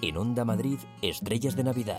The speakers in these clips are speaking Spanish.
En Onda Madrid, Estrellas de Navidad.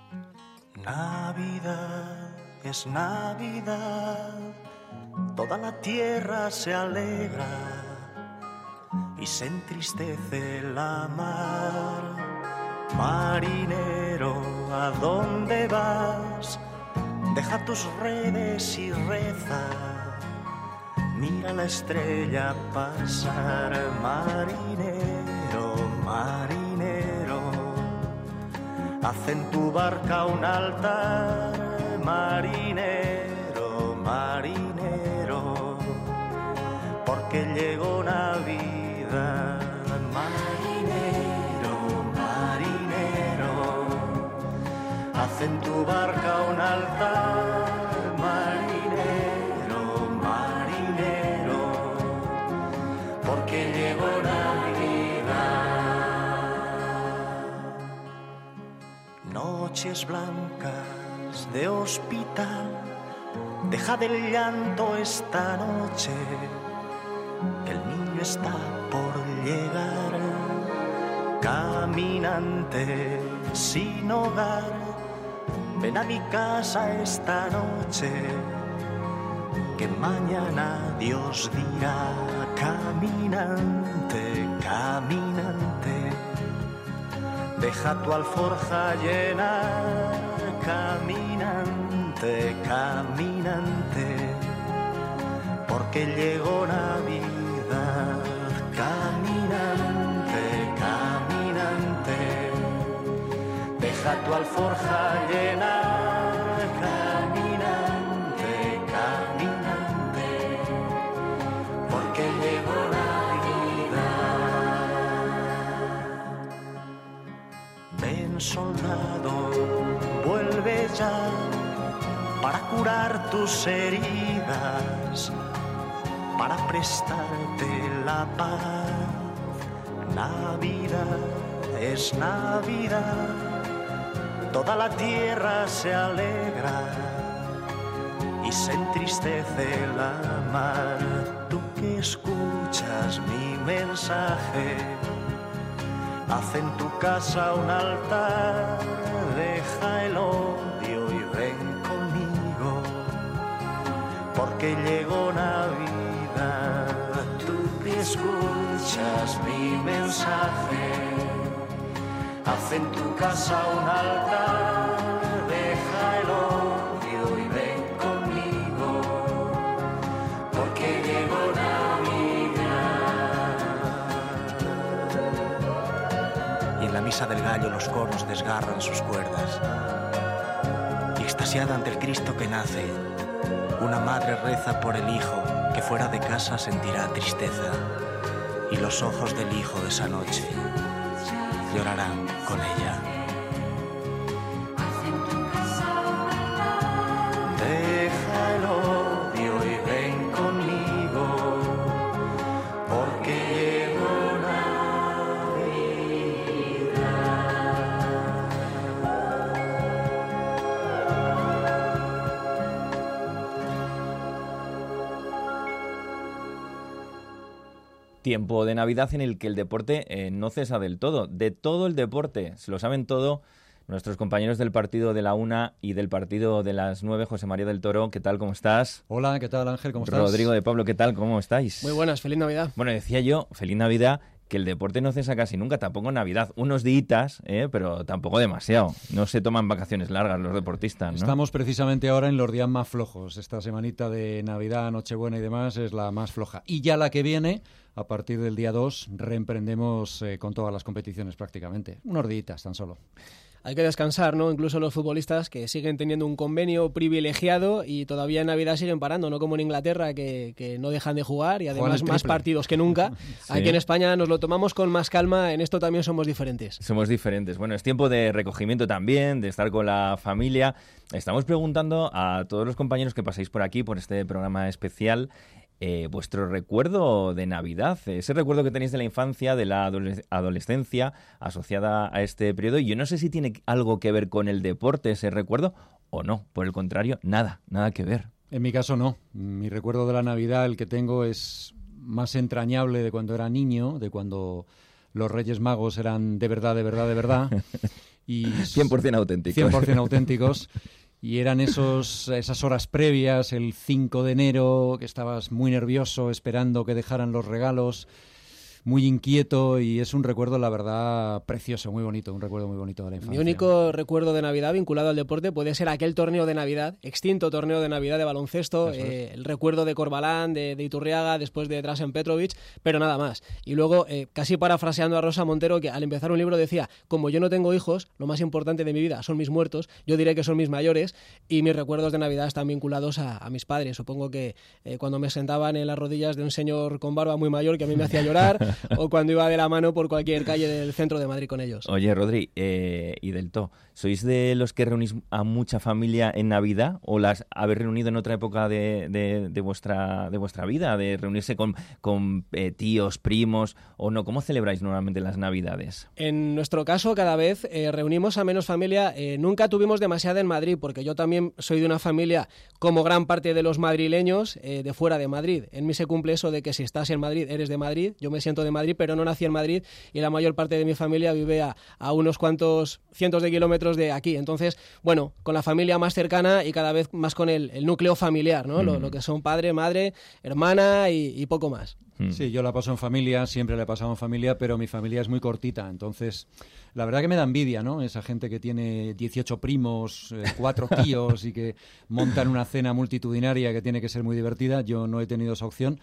Navidad es Navidad, toda la tierra se alegra y se entristece la mar. Marinero, ¿a dónde vas? Deja tus redes y reza. Mira la estrella pasar. Marinero, marinero, haz en tu barca un altar. Marinero, marinero, porque llegó Navidad. Marinero, marinero, haz en tu barca un altar. Marinero, marinero, porque llegó Navidad. Noches blancas de hospital, deja del llanto esta noche, el niño está por llegar. Caminante sin hogar, ven a mi casa esta noche, que mañana Dios dirá. Caminante, caminante, deja tu alforja llena. Caminante, caminante, porque llegó Navidad. Caminante, caminante, deja tu alforja llena. Caminante, caminante, porque llegó Navidad. Ven, soldado, vuelve ya para curar tus heridas, para prestarte la paz. Navidad es Navidad, toda la tierra se alegra y se entristece la mar. Tú que escuchas mi mensaje, haz en tu casa un altar. Deja el odio y ven conmigo, porque llegó Navidad. Tú que escuchas mi mensaje, haz en tu casa un altar. Deja el odio y ven conmigo, porque llegó Navidad. Y en la misa del gallo los coros desgarran sus cuerdas, y extasiada ante el Cristo que nace, una madre reza por el hijo que fuera de casa sentirá tristeza, y los ojos del hijo de esa noche llorarán con ella. Deja el odio y ven conmigo, porque llegó Navidad. Tiempo de Navidad en el que el deporte no cesa del todo. De todo el deporte, se lo saben todo nuestros compañeros del partido de la 1 y del partido de las 9. José María del Toro, ¿qué tal? ¿Cómo estás? Hola, ¿qué tal, Ángel? ¿Cómo estás? Rodrigo de Pablo, ¿qué tal? ¿Cómo estáis? Muy buenas, feliz Navidad. Bueno, decía yo, feliz Navidad, que el deporte no cesa casi nunca, tampoco en Navidad. Unos días, pero tampoco demasiado. No se toman vacaciones largas los deportistas, ¿no? Estamos precisamente ahora en los días más flojos. Esta semanita de Navidad, Nochebuena y demás es la más floja. Y ya la que viene, a partir del día 2, reemprendemos con todas las competiciones prácticamente. Unos días tan solo. Hay que descansar, ¿no? Incluso los futbolistas que siguen teniendo un convenio privilegiado y todavía en Navidad siguen parando, no como en Inglaterra que no dejan de jugar y además más partidos que nunca. Sí. Aquí en España nos lo tomamos con más calma, en esto también somos diferentes. Somos diferentes. Bueno, es tiempo de recogimiento también, de estar con la familia. Estamos preguntando a todos los compañeros que pasáis por aquí, por este programa especial, vuestro recuerdo de Navidad, ese recuerdo que tenéis de la infancia, de la adolescencia asociada a este periodo. Y yo no sé si tiene algo que ver con el deporte ese recuerdo o no, por el contrario, nada que ver. En mi caso no, mi recuerdo de la Navidad, el que tengo, es más entrañable de cuando era niño, de cuando los Reyes Magos eran de verdad, de verdad, de verdad. Y 100% auténticos. 100% auténticos. Y eran esas horas previas, el 5 de enero, que estabas muy nervioso, esperando que dejaran los regalos, muy inquieto, y es un recuerdo, la verdad, precioso, muy bonito, un recuerdo muy bonito de la infancia. Mi único recuerdo de Navidad vinculado al deporte puede ser aquel torneo de Navidad, extinto torneo de Navidad de baloncesto, el recuerdo de Corbalán, de Iturriaga, después de Dražen Petrovic, pero nada más. Y luego, casi parafraseando a Rosa Montero, que al empezar un libro decía, como yo no tengo hijos, lo más importante de mi vida son mis muertos, yo diré que son mis mayores, y mis recuerdos de Navidad están vinculados a mis padres. Supongo que cuando me sentaban en las rodillas de un señor con barba muy mayor que a mí me hacía llorar, o cuando iba de la mano por cualquier calle del centro de Madrid con ellos. Oye, Rodri, y Delto, ¿sois de los que reunís a mucha familia en Navidad o las habéis reunido en otra época de vuestra vida, de reunirse con tíos, primos o no? ¿Cómo celebráis normalmente las Navidades? En nuestro caso, cada vez reunimos a menos familia. Nunca tuvimos demasiada en Madrid, porque yo también soy de una familia, como gran parte de los madrileños, de fuera de Madrid. En mí se cumple eso de que si estás en Madrid, eres de Madrid. Yo me siento de Madrid, pero no nací en Madrid, y la mayor parte de mi familia vive a unos cuantos cientos de kilómetros de aquí. Entonces, bueno, con la familia más cercana y cada vez más con el núcleo familiar, ¿no? Lo que son padre, madre, hermana y poco más. Sí, yo la paso en familia, siempre la he pasado en familia, pero mi familia es muy cortita, entonces la verdad que me da envidia, ¿no? Esa gente que tiene 18 primos, 4 tíos y que montan una cena multitudinaria que tiene que ser muy divertida. Yo no he tenido esa opción.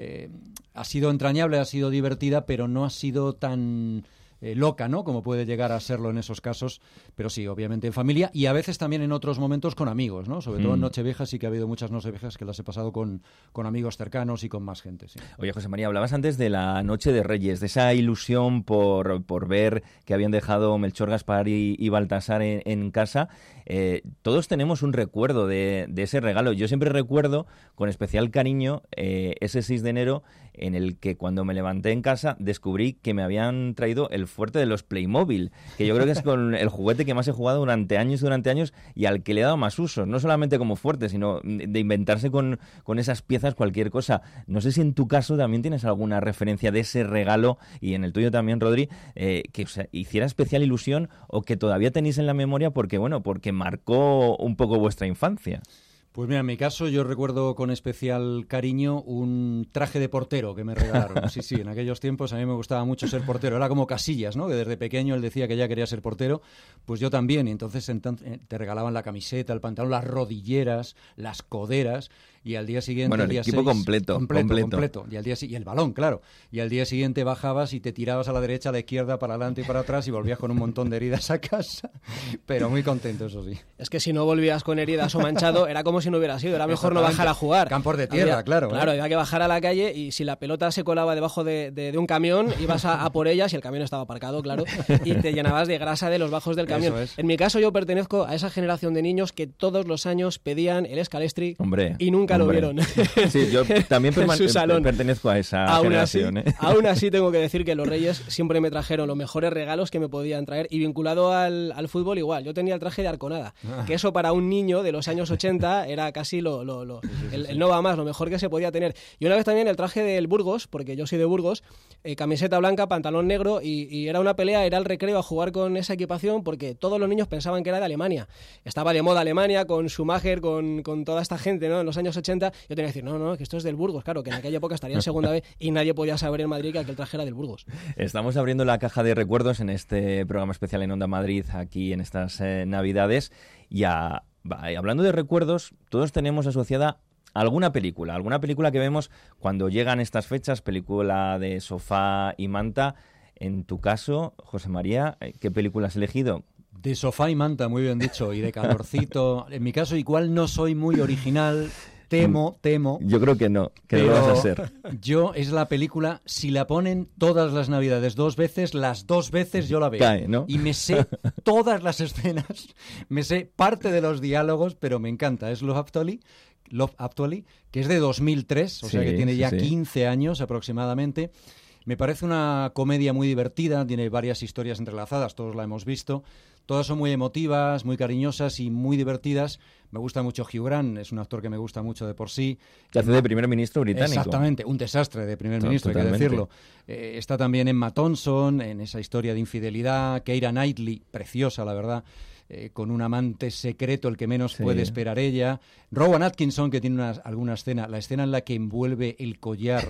Ha sido entrañable, ha sido divertida, pero no ha sido tan loca, ¿no? Como puede llegar a serlo en esos casos, pero sí, obviamente en familia y a veces también en otros momentos con amigos, ¿no? Sobre todo en Nocheviejas, sí que ha habido muchas Nocheviejas que las he pasado con amigos cercanos y con más gente, sí. Oye, José María, hablabas antes de la Noche de Reyes, de esa ilusión por ver que habían dejado Melchor, Gaspar y Baltasar en casa. Todos tenemos un recuerdo de ese regalo. Yo siempre recuerdo con especial cariño ese 6 de enero en el que cuando me levanté en casa descubrí que me habían traído el fuerte de los Playmobil, que yo creo que es con el juguete que más he jugado durante años y al que le he dado más usos, no solamente como fuerte, sino de inventarse con esas piezas cualquier cosa. No sé si en tu caso también tienes alguna referencia de ese regalo, y en el tuyo también, Rodri, que o sea, hiciera especial ilusión o que todavía tenéis en la memoria porque marcó un poco vuestra infancia. Pues mira, en mi caso yo recuerdo con especial cariño un traje de portero que me regalaron. Sí, en aquellos tiempos a mí me gustaba mucho ser portero. Era como Casillas, ¿no? Que desde pequeño él decía que ya quería ser portero. Pues yo también. Y entonces te regalaban la camiseta, el pantalón, las rodilleras, las coderas. Y al día siguiente... Bueno, el día equipo 6, completo. Y el balón, claro. Y al día siguiente bajabas y te tirabas a la derecha, a la izquierda, para adelante y para atrás y volvías con un montón de heridas a casa. Pero muy contento, eso sí. Es que si no volvías con heridas o manchado, era como si no hubiera sido. Era mejor no bajar a jugar. Campos de tierra, claro. Claro, había que bajar a la calle y si la pelota se colaba debajo de un camión, ibas a por ella, si el camión estaba aparcado, claro, y te llenabas de grasa de los bajos del camión. En mi caso yo pertenezco a esa generación de niños que todos los años pedían el Scalestri y nunca lo vieron. Sí, yo también pertenezco a esa generación. Aún así tengo que decir que los Reyes siempre me trajeron los mejores regalos que me podían traer, y vinculado al fútbol igual. Yo tenía el traje de Arconada, que eso para un niño de los años 80 era casi el no va más, lo mejor que se podía tener. Y una vez también el traje del Burgos, porque yo soy de Burgos, camiseta blanca, pantalón negro, y era una pelea, era el recreo a jugar con esa equipación, porque todos los niños pensaban que era de Alemania. Estaba de moda Alemania, con Schumacher, con toda esta gente, ¿no? En los años 80, yo tenía que decir, no, que esto es del Burgos, claro, que en aquella época estaría en segunda B y nadie podía saber en Madrid que aquel traje era del Burgos. Estamos abriendo la caja de recuerdos en este programa especial en Onda Madrid, aquí en estas Navidades, y hablando de recuerdos, todos tenemos asociada alguna película que vemos cuando llegan estas fechas, película de sofá y manta. En tu caso, José María, ¿qué película has elegido? De sofá y manta, muy bien dicho, y de calorcito. En mi caso, igual no soy muy original. Temo. Yo creo que no, que lo vas a ser. Yo, es la película, si la ponen todas las Navidades 2 veces, las 2 veces yo la veo. Cae, ¿no? Y me sé todas las escenas, me sé parte de los diálogos, pero me encanta. Es Love Actually, que es de 2003, o sea que tiene ya 15 años aproximadamente. Me parece una comedia muy divertida, tiene varias historias entrelazadas, todos la hemos visto. Todas son muy emotivas, muy cariñosas y muy divertidas. Me gusta mucho Hugh Grant, es un actor que me gusta mucho de por sí. Que hace de primer ministro británico. Exactamente, un desastre de primer ministro, hay que decirlo. Está también Emma Thompson, en esa historia de infidelidad. Keira Knightley, preciosa, la verdad. Con un amante secreto, el que menos puede esperar ella. Rowan Atkinson, que tiene alguna escena, la escena en la que envuelve el collar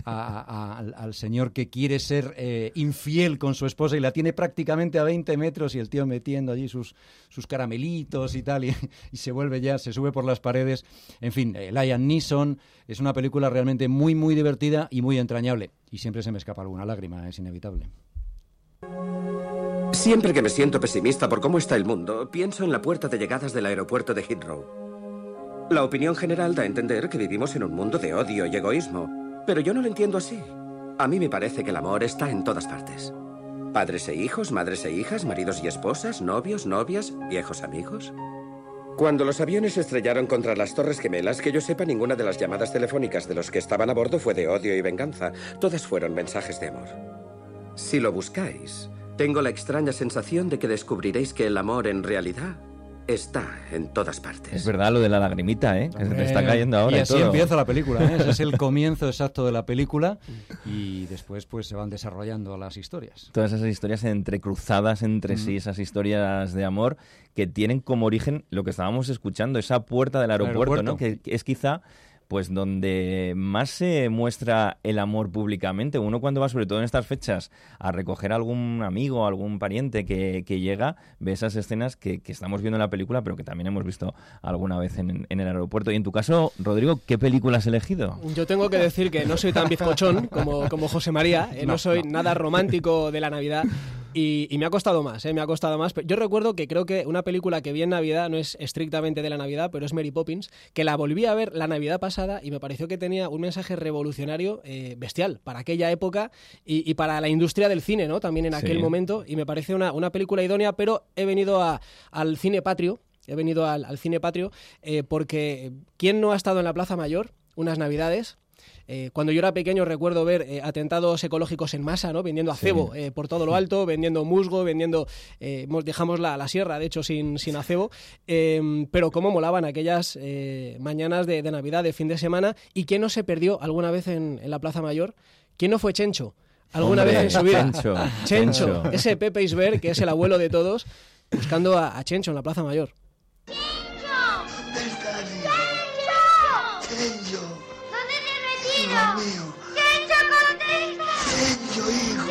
al señor que quiere ser infiel con su esposa y la tiene prácticamente a 20 metros y el tío metiendo allí sus caramelitos y tal, y se vuelve ya, se sube por las paredes. En fin, Liam Neeson, es una película realmente muy, muy divertida y muy entrañable. Y siempre se me escapa alguna lágrima, es inevitable. Siempre que me siento pesimista por cómo está el mundo, pienso en la puerta de llegadas del aeropuerto de Heathrow. La opinión general da a entender que vivimos en un mundo de odio y egoísmo, pero yo no lo entiendo así. A mí me parece que el amor está en todas partes. Padres e hijos, madres e hijas, maridos y esposas, novios, novias, viejos amigos. Cuando los aviones se estrellaron contra las Torres Gemelas, que yo sepa, ninguna de las llamadas telefónicas de los que estaban a bordo fue de odio y venganza. Todas fueron mensajes de amor. Si lo buscáis, tengo la extraña sensación de que descubriréis que el amor en realidad está en todas partes. Es verdad lo de la lagrimita, ¿eh? Que se te está cayendo ahora. Y así todo. Empieza la película, ¿eh? Ese es el comienzo exacto de la película y después pues se van desarrollando las historias. Todas esas historias entrecruzadas entre sí, esas historias de amor que tienen como origen lo que estábamos escuchando, esa puerta del aeropuerto, ¿no? Que es quizá pues donde más se muestra el amor públicamente. Uno cuando va, sobre todo en estas fechas, a recoger a algún amigo, algún pariente que llega, ve esas escenas que estamos viendo en la película, pero que también hemos visto alguna vez en el aeropuerto. Y en tu caso, Rodrigo, ¿qué película has elegido? Yo tengo que decir que no soy tan bizcochón como José María, no soy nada romántico de la Navidad. Y me ha costado más, me ha costado más. Yo recuerdo que creo que una película que vi en Navidad no es estrictamente de la Navidad, pero es Mary Poppins, que la volví a ver la Navidad pasada y me pareció que tenía un mensaje revolucionario bestial para aquella época y para la industria del cine, ¿no? También en aquel momento, y me parece una película idónea, pero he venido al cine patrio, cine patrio porque ¿quién no ha estado en la Plaza Mayor unas Navidades? Cuando yo era pequeño recuerdo ver atentados ecológicos en masa, ¿no? Vendiendo acebo por todo lo alto, vendiendo musgo, vendiendo... dejamos la sierra, de hecho, sin acebo. Pero cómo molaban aquellas mañanas de Navidad, de fin de semana. ¿Y quién no se perdió alguna vez en la Plaza Mayor? ¿Quién no fue Chencho? ¿Alguna vez en su vida? Chencho. Ese Pepe Isber, que es el abuelo de todos, buscando a Chencho en la Plaza Mayor. Hijo mío. ¡Chencho, contesta! ¡Chencho, hijo!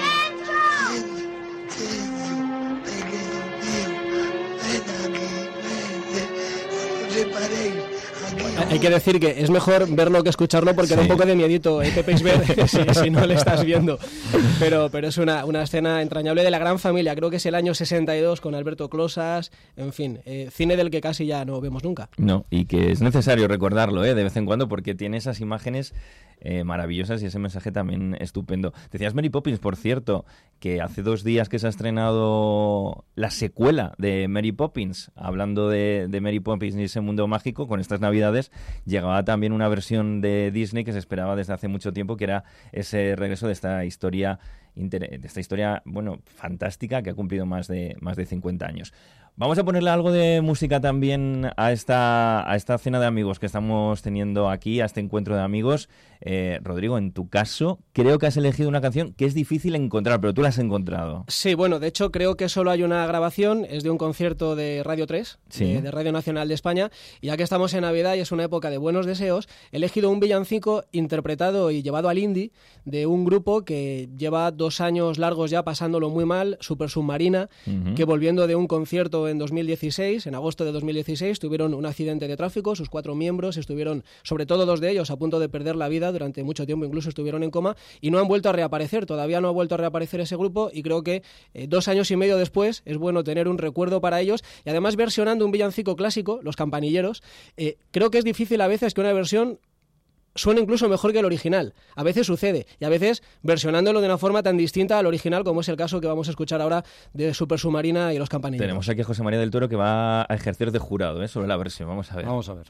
¡Chencho! Pequeño mío, ven aquí, no te paréis. Hay que decir que es mejor verlo que escucharlo porque da un poco de miedito Pepe Isber si no le estás viendo. Pero es una escena entrañable de la gran familia. Creo que es el año 62 con Alberto Closas. En fin, cine del que casi ya no vemos nunca. No, y que es necesario recordarlo de vez en cuando porque tiene esas imágenes maravillosas y ese mensaje también estupendo. Decías Mary Poppins, por cierto, que hace 2 días que se ha estrenado la secuela de Mary Poppins, hablando de Mary Poppins y ese mundo mágico. Con estas Navidades llegaba también una versión de Disney que se esperaba desde hace mucho tiempo, que era ese regreso de esta historia bueno, fantástica que ha cumplido más de 50 años. Vamos a ponerle algo de música también a esta cena de amigos que estamos teniendo aquí, a este encuentro de amigos. Rodrigo, en tu caso, creo que has elegido una canción que es difícil encontrar, pero tú la has encontrado. Sí, bueno, de hecho creo que solo hay una grabación, es de un concierto de Radio 3, de Radio Nacional de España, y ya que estamos en Navidad y es una época de buenos deseos, he elegido un villancico interpretado y llevado al indie de un grupo que lleva 2 años largos ya pasándolo muy mal, Super Submarina, que volviendo de un concierto en 2016, en agosto de 2016, tuvieron un accidente de tráfico, sus 4 miembros estuvieron, sobre todo 2 de ellos, a punto de perder la vida durante mucho tiempo, incluso estuvieron en coma y no han vuelto a reaparecer, todavía no ha vuelto a reaparecer ese grupo y creo que 2 años y medio después es bueno tener un recuerdo para ellos y además versionando un villancico clásico, Los Campanilleros, creo que es difícil a veces que una versión suena incluso mejor que el original. A veces sucede, y a veces versionándolo de una forma tan distinta al original como es el caso que vamos a escuchar ahora de Super Submarina y Los Campanilleros. Tenemos aquí a José María del Toro que va a ejercer de jurado sobre la versión. Vamos a ver. Vamos a ver.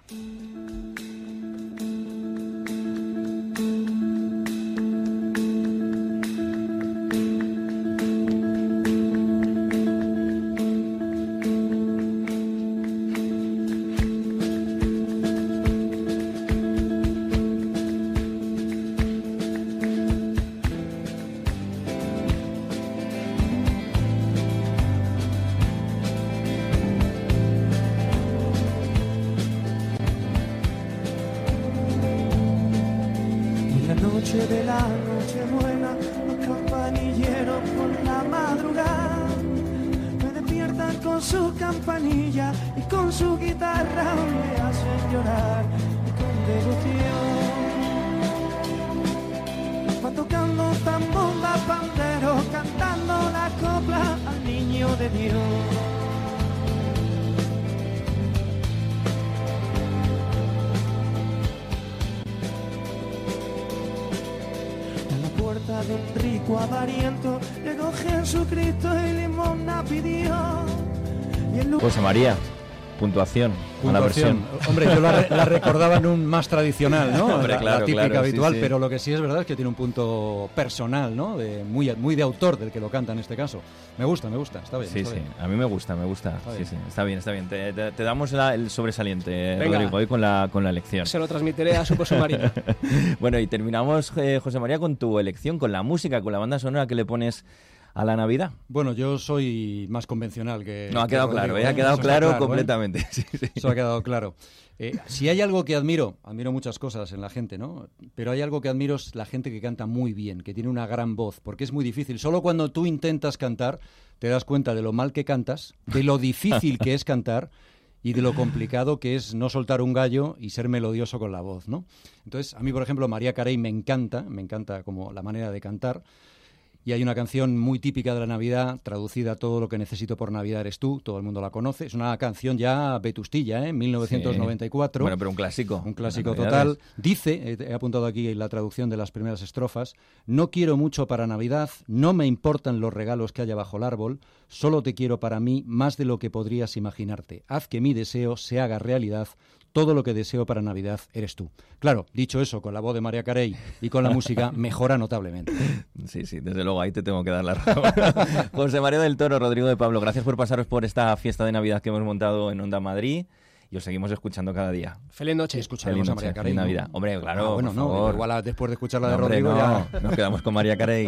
de la Nochebuena, los campanilleros por la madrugada me despiertan con su campanilla y con su guitarra me hacen llorar con devoción. Va tocando tambora, pandero, cantando la copla al niño de Dios. De un rico avariento llegó Jesucristo y limosna pidió. José María, puntuación a la versión. Hombre, yo la recordaba en un más tradicional, ¿no? Hombre, claro, la típica claro, habitual, sí, sí. Pero lo que sí es verdad es que tiene un punto personal, ¿no? Muy de autor del que lo canta en este caso. Me gusta, está bien. Sí, está sí, bien. a mí me gusta. Bien. Sí, está bien. Te damos el sobresaliente, Venga. Rodrigo, hoy con la elección. Se lo transmitiré a su José María. Bueno, y terminamos, José María, con tu elección, con la música, con la banda sonora que le pones a la Navidad. Bueno, yo soy más convencional que... No, ha quedado Rodrigo, claro, ha quedado Eso claro está completamente. Sí, sí. Eso ha quedado claro. Si hay algo que admiro muchas cosas en la gente, ¿no? Pero hay algo que admiro es la gente que canta muy bien, que tiene una gran voz, porque es muy difícil. Solo cuando tú intentas cantar te das cuenta de lo mal que cantas, de lo difícil que es cantar y de lo complicado que es no soltar un gallo y ser melodioso con la voz, ¿no? Entonces, a mí, por ejemplo, Mariah Carey me encanta como la manera de cantar. Y hay una canción muy típica de la Navidad, traducida Todo lo que necesito por Navidad eres tú, todo el mundo la conoce. Es una canción ya vetustilla, ¿eh? 1994. Sí. Bueno, pero un clásico. Un clásico total. Dice, he apuntado aquí la traducción de las primeras estrofas, no quiero mucho para Navidad, no me importan los regalos que haya bajo el árbol, solo te quiero para mí más de lo que podrías imaginarte. Haz que mi deseo se haga realidad. Todo lo que deseo para Navidad eres tú. Claro, dicho eso, con la voz de Mariah Carey y con la música, mejora notablemente. Sí, desde luego, ahí te tengo que dar la razón. José María del Toro, Rodrigo de Pablo, gracias por pasaros por esta fiesta de Navidad que hemos montado en Onda Madrid y os seguimos escuchando cada día. Feliz noche. Escucharemos a Mariah Carey. Feliz Navidad. Hombre, claro, bueno, por favor. no, igual después de escuchar la de Hombre, Rodrigo ya... Nos quedamos con Mariah Carey.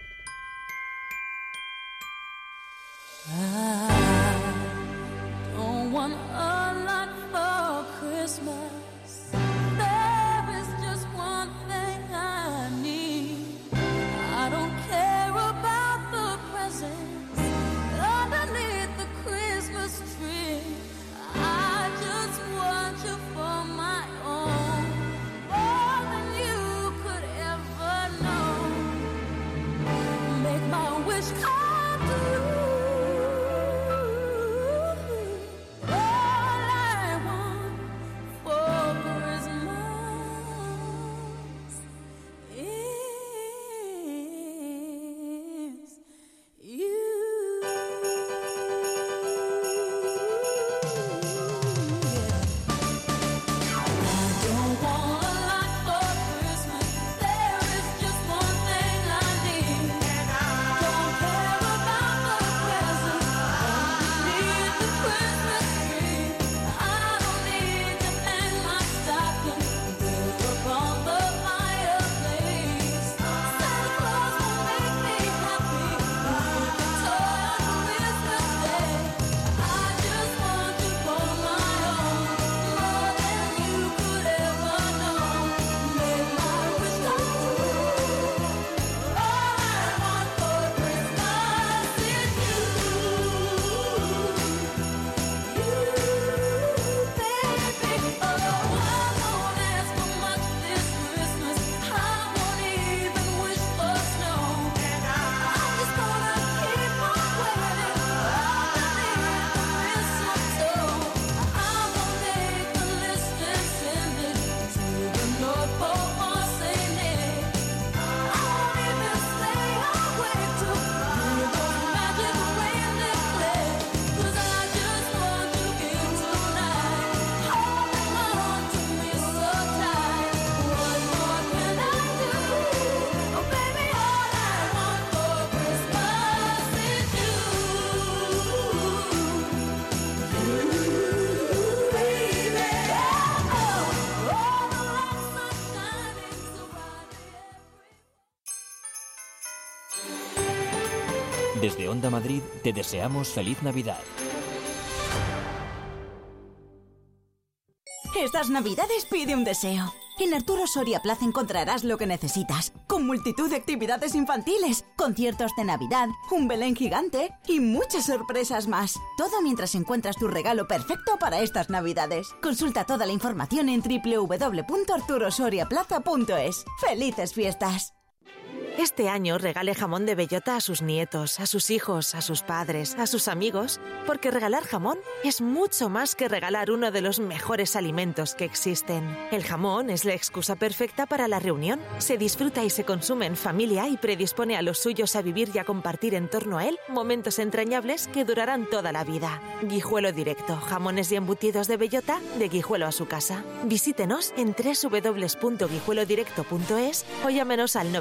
Desde Onda Madrid te deseamos feliz Navidad. Estas Navidades pide un deseo. En Arturo Soria Plaza encontrarás lo que necesitas, con multitud de actividades infantiles, conciertos de Navidad, un Belén gigante y muchas sorpresas más. Todo mientras encuentras tu regalo perfecto para estas Navidades. Consulta toda la información en www.arturosoriaplaza.es. ¡Felices fiestas! Este año regale jamón de bellota a sus nietos, a sus hijos, a sus padres, a sus amigos, porque regalar jamón es mucho más que regalar uno de los mejores alimentos que existen. El jamón es la excusa perfecta para la reunión. Se disfruta y se consume en familia y predispone a los suyos a vivir y a compartir en torno a él momentos entrañables que durarán toda la vida. Guijuelo Directo, jamones y embutidos de bellota de Guijuelo a su casa. Visítenos en www.guijuelodirecto.es o llámenos al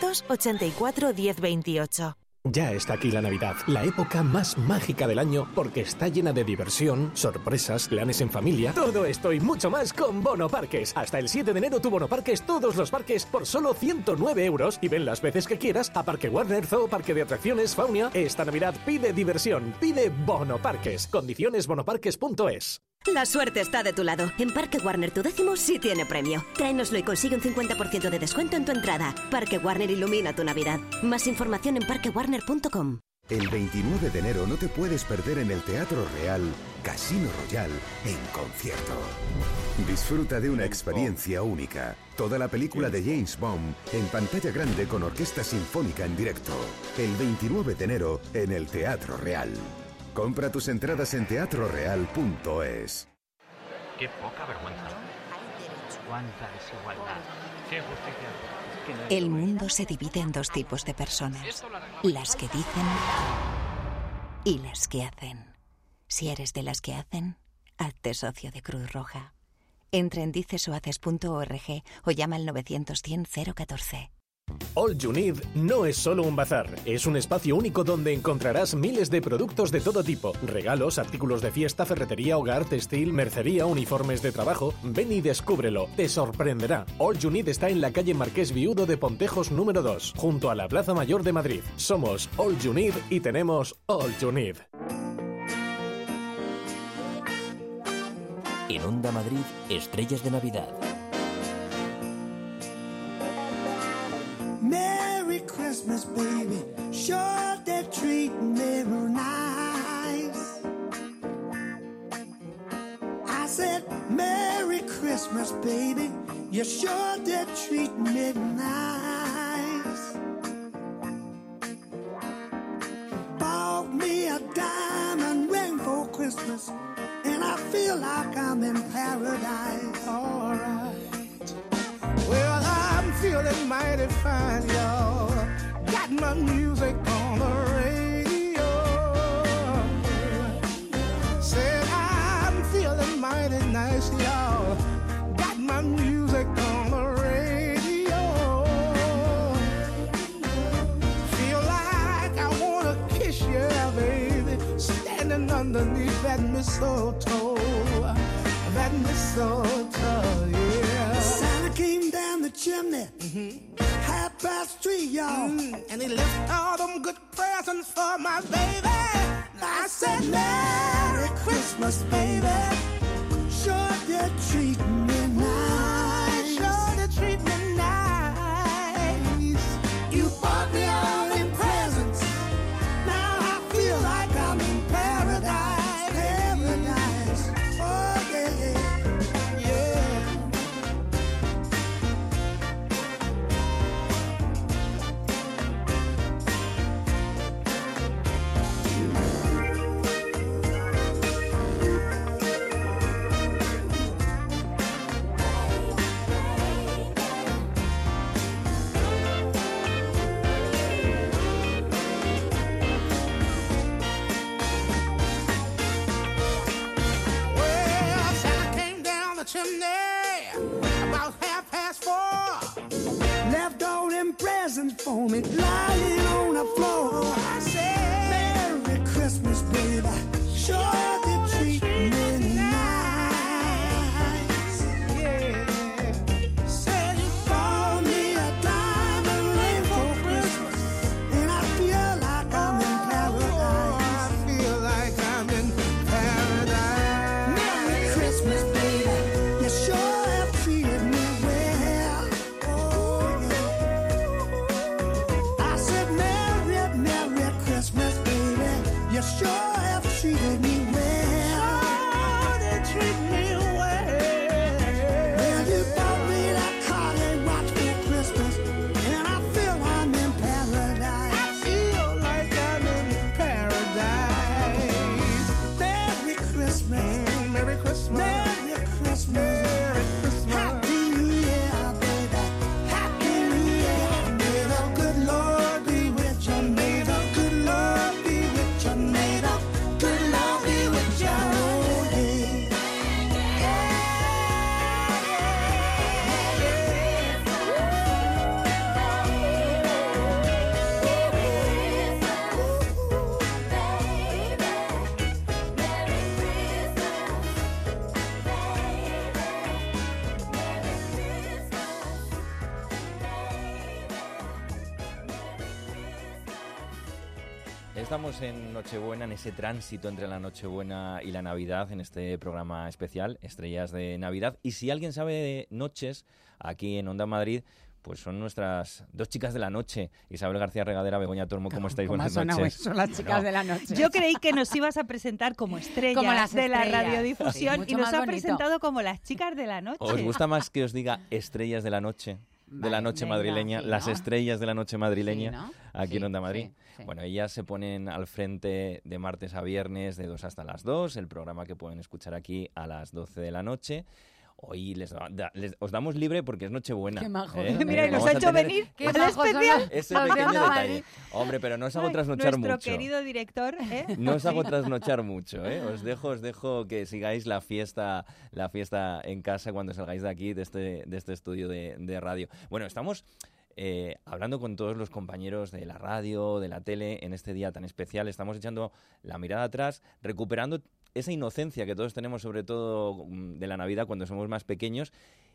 984 1028. Ya está aquí la Navidad, la época más mágica del año, porque está llena de diversión, sorpresas, planes en familia. Todo esto y mucho más con Bono Parques. Hasta el 7 de enero tu Bono Parques, todos los parques por solo 109 euros y ven las veces que quieras a Parque Warner, Zoo, Parque de Atracciones, Faunia. Esta Navidad pide diversión, pide Bono Parques. Condiciones bonoparques.es. La suerte está de tu lado. En Parque Warner tu décimo sí tiene premio. Tráenoslo y consigue un 50% de descuento en tu entrada. Parque Warner ilumina tu Navidad. Más información en parquewarner.com. El 29 de enero no te puedes perder en el Teatro Real Casino Royal en concierto. Disfruta de una experiencia única. Toda la película de James Bond en pantalla grande con orquesta sinfónica en directo. El 29 de enero en el Teatro Real. Compra tus entradas en teatroreal.es. Qué poca vergüenza. Cuánta desigualdad. Qué justicia. El mundo se divide en dos tipos de personas. Las que dicen y las que hacen. Si eres de las que hacen, hazte socio de Cruz Roja. Entra en dicesohaces.org o llama al 900-100-014. All You Need no es solo un bazar, es un espacio único donde encontrarás miles de productos de todo tipo, regalos, artículos de fiesta, ferretería, hogar, textil, mercería, uniformes de trabajo. Ven y descúbrelo, te sorprenderá. All You Need está en la calle Marqués Viudo de Pontejos número 2, junto a la Plaza Mayor de Madrid. Somos All You Need y tenemos All You Need. En Onda Madrid, Estrellas de Navidad. Merry Christmas, baby. Sure they're treating me real nice. I said, Merry Christmas, baby. You sure they're treating me nice. Bought me a diamond ring for Christmas, and I feel like I'm in paradise. All right. Well, I'm feeling mighty fine, y'all. Got my music on the radio. Said I'm feeling mighty nice, y'all. Got my music on the radio. Feel like I wanna kiss you, baby, standing underneath that mistletoe. That mistletoe, yeah. Santa came down the chimney, 3:30, y'all. And he left all them good presents for my baby. I said, Merry Christmas, baby. Sure they're treating me nice. Sure they're treating me nice. You bought me all them presents. Now I feel like I'm in paradise. Paradise. Oh, yeah. About 4:30. Left all them presents for me lying on the floor. I said, Merry Christmas, baby. Sure they treat me nice. Yeah. Said you bought me a diamond ring for Christmas, and I feel like I'm in paradise. Oh, I feel like I'm in paradise. Merry Christmas, baby. You sure have treated me well. Estamos en Nochebuena, en ese tránsito entre la Nochebuena y la Navidad, en este programa especial, Estrellas de Navidad. Y si alguien sabe de noches, aquí en Onda Madrid, pues son nuestras dos chicas de la noche. Isabel García Regadera, Begoña Tormo, ¿cómo estáis? Buenas noches. Son las chicas de la noche. Yo creí que nos ibas a presentar como estrellas de la radiodifusión y nos ha presentado como las chicas de la noche. ¿Os gusta más que os diga estrellas de la noche? De la noche madrileña, sí, ¿no? Las estrellas de la noche madrileña, sí, ¿no? Aquí en Onda Madrid. Sí. Bueno, ellas se ponen al frente de martes a viernes de 2 hasta las 2, el programa que pueden escuchar aquí a las 12 de la noche. Hoy os damos libre porque es Nochebuena. Qué majo. Mira, y nos ha hecho venir. Qué especial. Ese pequeño detalle. Hombre, pero no os hago trasnochar mucho. Nuestro querido director. No os hago trasnochar mucho. Os dejo que sigáis la fiesta en casa cuando salgáis de aquí, de este estudio de radio. Bueno, estamos hablando con todos los compañeros de la radio, de la tele, en este día tan especial. Estamos echando la mirada atrás, recuperando esa inocencia que todos tenemos, sobre todo de la Navidad cuando somos más pequeños.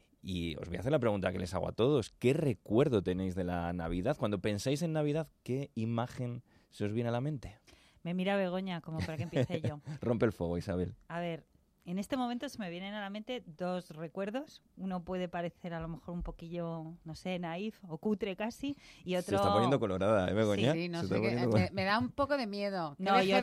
Y os voy a hacer la pregunta que les hago a todos. ¿Qué recuerdo tenéis de la Navidad? Cuando pensáis en Navidad, ¿qué imagen se os viene a la mente? Me mira Begoña, como para que empiece yo. Rompe el fuego, Isabel. A ver, en este momento se me vienen a la mente dos recuerdos. Uno puede parecer a lo mejor un poquillo, no sé, naif o cutre casi, y otro... Se está poniendo colorada, Begoña? Sí, no sé, me da un poco de miedo. No, y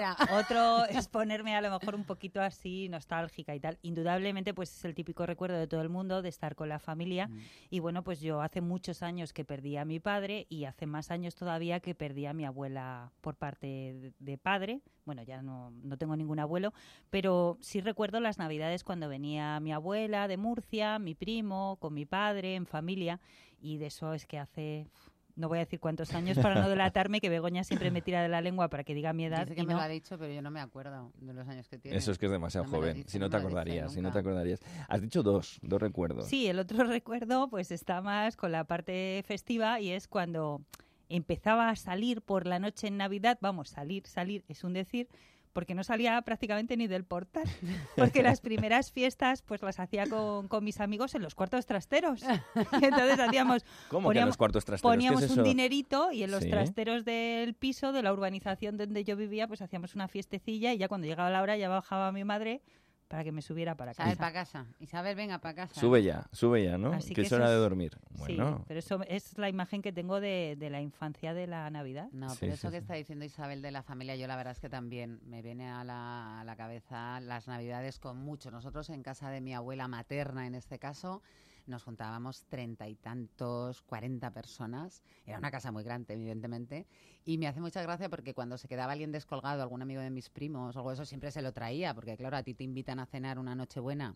otro es ponerme a lo mejor un poquito así nostálgica y tal. Indudablemente, pues es el típico recuerdo de todo el mundo, de estar con la familia. Y bueno, pues yo hace muchos años que perdí a mi padre y hace más años todavía que perdí a mi abuela por parte de padre. Bueno, ya no tengo ningún abuelo, pero sí recuerdo las Navidades cuando venía mi abuela de Murcia, mi primo, con mi padre, en familia, y de eso es que hace... No voy a decir cuántos años para no delatarme, que Begoña siempre me tira de la lengua para que diga mi edad. Dice que me lo ha dicho, pero yo no me acuerdo de los años que tiene. Eso es que es demasiado joven, si no te acordarías. Has dicho dos recuerdos. Sí, el otro recuerdo pues está más con la parte festiva y es cuando empezaba a salir por la noche en Navidad. Vamos, salir es un decir, porque no salía prácticamente ni del portal, porque las primeras fiestas pues las hacía con mis amigos en los cuartos trasteros. Y entonces hacíamos... ¿Cómo que en los cuartos trasteros? Poníamos ¿Qué es eso? Un dinerito y en los trasteros del piso, de la urbanización donde yo vivía, pues hacíamos una fiestecilla y ya cuando llegaba la hora ya bajaba mi madre para que me subiera para casa. Isabel, para casa. Isabel, venga, para casa. Sube ya, ¿no? Así que es hora de dormir. Bueno. Sí, pero eso es la imagen que tengo de la infancia de la Navidad. No, pero eso que está diciendo Isabel de la familia, yo la verdad es que también me viene a la cabeza las Navidades con mucho. Nosotros en casa de mi abuela materna, en este caso, nos juntábamos 30 y tantos, 40 personas. Era una casa muy grande, evidentemente. Y me hace mucha gracia porque cuando se quedaba alguien descolgado, algún amigo de mis primos o algo de eso, siempre se lo traía. Porque claro, a ti te invitan a cenar una Nochebuena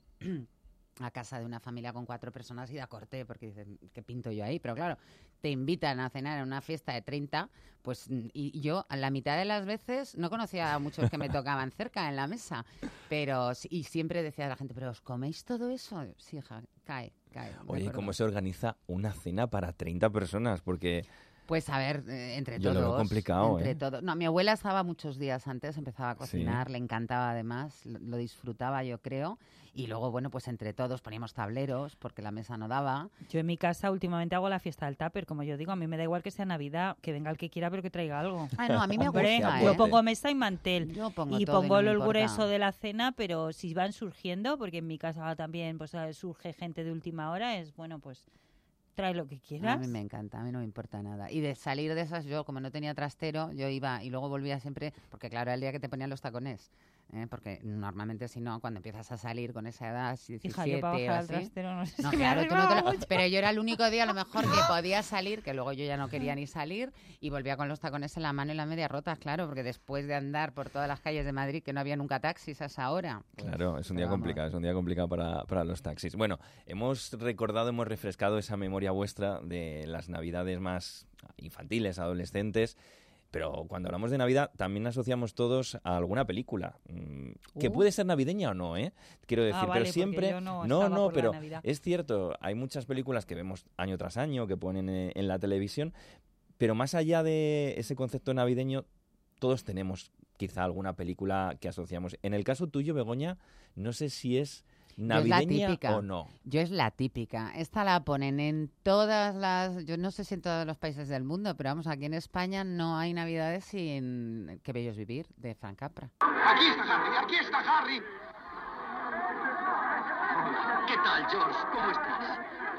a casa de una familia con 4 personas y da corte, porque dicen, ¿qué pinto yo ahí? Pero claro, te invitan a cenar en una fiesta de 30, pues y yo a la mitad de las veces no conocía a muchos que me tocaban cerca en la mesa, pero y siempre decía la gente, ¿pero os coméis todo eso? Sí, hija, cae. Oye, ¿cómo se organiza una cena para 30 personas? Porque... Pues a ver, entre yo todos. Lo veo complicado, entre todos. No, mi abuela estaba muchos días antes, empezaba a cocinar, le encantaba además, lo disfrutaba yo creo. Y luego, bueno, pues entre todos poníamos tableros porque la mesa no daba. Yo en mi casa últimamente hago la fiesta del tupper, como yo digo, a mí me da igual que sea Navidad, que venga el que quiera pero que traiga algo. Ah, no, a mí me gusta. Yo pongo mesa y mantel. Yo pongo y todo pongo y no el me grueso de la cena, pero si van surgiendo, porque en mi casa también pues surge gente de última hora, es bueno, pues... Trae lo que quieras. A mí me encanta, a mí no me importa nada. Y de salir de esas, yo como no tenía trastero, yo iba y luego volvía siempre, porque claro, era el día que te ponían los tacones. Porque normalmente si no, cuando empiezas a salir con esa edad, 17 Hija, yo para bajar o al así... trastero no sé no, si claro, me tú no te lo... mucho. Pero yo era el único día a lo mejor que podía salir, que luego yo ya no quería ni salir, y volvía con los tacones en la mano y las medias rotas, claro, porque después de andar por todas las calles de Madrid, que no había nunca taxis a esa hora. Claro, es un día complicado para los taxis. Bueno, hemos refrescado esa memoria vuestra de las Navidades más infantiles, adolescentes. Pero cuando hablamos de Navidad también asociamos todos a alguna película que puede ser navideña o no, quiero decir, vale, pero siempre no, pero es cierto, hay muchas películas que vemos año tras año que ponen en la televisión, pero más allá de ese concepto navideño todos tenemos quizá alguna película que asociamos. En el caso tuyo, Begoña, no sé si es ¿Navideña o no? Yo es la típica. Esta la ponen en todas las... Yo no sé si en todos los países del mundo, pero vamos, aquí en España no hay Navidades sin Qué bello es vivir, de Frank Capra. Aquí está Harry, aquí está Harry. ¿Qué tal, George? ¿Cómo estás?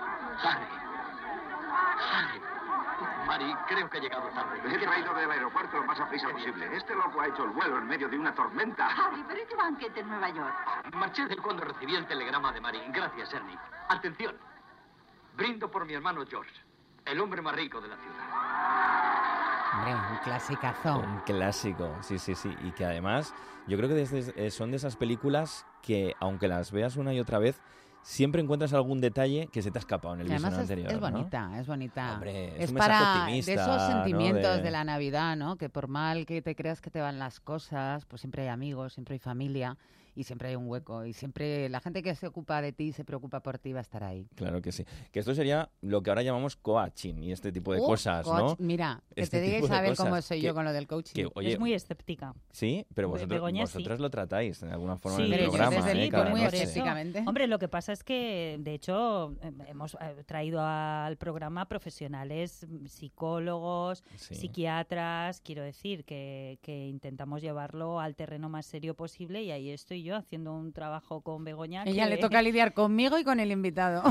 Harry. Mari, creo que he llegado tarde. He traído del aeropuerto lo más a prisa posible. Este loco ha hecho el vuelo en medio de una tormenta. Harry, ¿pero y tu banquete en Nueva York? Marché de cuando recibí el telegrama de Mari. Gracias, Ernie. Atención. Brindo por mi hermano George, el hombre más rico de la ciudad. Hombre, un clasicazo. Un clásico, sí. Y que además, yo creo que son de esas películas que, aunque las veas una y otra vez, siempre encuentras algún detalle que se te ha escapado en el visionado anterior. Es bonita, es bonita. Hombre, es un para mensaje optimista, de esos sentimientos ¿no? de la Navidad, ¿no? Que por mal que te creas que te van las cosas, pues siempre hay amigos, siempre hay familia y siempre hay un hueco. Y siempre la gente que se ocupa de ti, se preocupa por ti, va a estar ahí. Claro que sí. Que esto sería lo que ahora llamamos coaching y este tipo de cosas, ¿no? Mira, que este te diga tipo de Isabel cosas cómo soy yo con lo del coaching. Que, oye, es muy escéptica. Sí, pero Begoña, vosotros lo tratáis de alguna forma sí, en el programa. Desde ¿eh? Cada muy noche. escépticamente. Hombre, lo que pasa es que, de hecho, hemos traído al programa profesionales, psicólogos, psiquiatras. Quiero decir que intentamos llevarlo al terreno más serio posible y ahí estoy yo haciendo un trabajo con Begoña. Ella le toca lidiar conmigo y con el invitado.